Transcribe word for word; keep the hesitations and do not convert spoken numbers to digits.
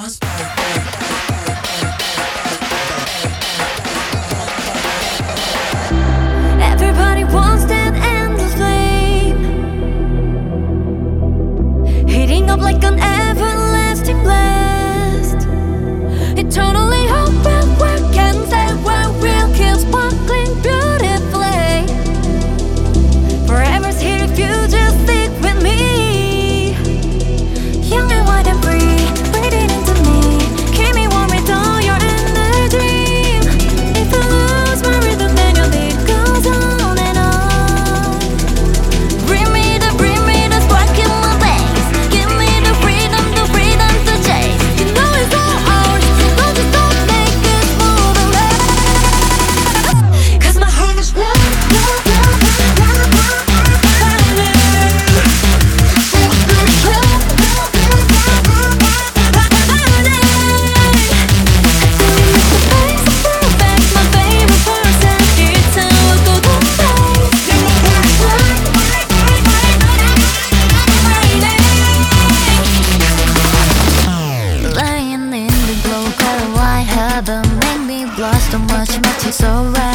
Everybody wants that endless flame, heating up like an everlasting blast. Eternally hope will work and say we're real, keep sparkling beautifully. Forever's here if you just stick with me. Young and wild and free, breathing into me. Keep me warm with all your energy. If I lose my rhythm, then your beat goes on and on. Bring me the, bring me the spark in my veins. Give me the freedom, the freedom to chase. You know it's all ours, so don't just don't make it move away. 'Cause my heart is love, love, love, love, love, love. Laying in the glow, color white heaven, make me blush so much, makes you so right.